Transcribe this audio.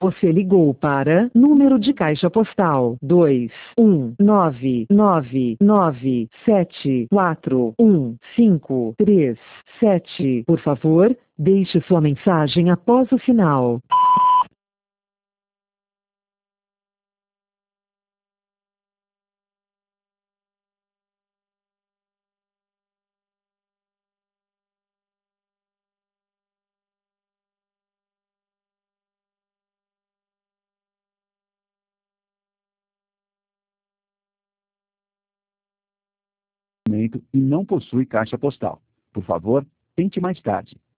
Você ligou para número de caixa postal 21999741537. Por favor, deixe sua mensagem após o sinal. E não possui caixa postal. Por favor, tente mais tarde.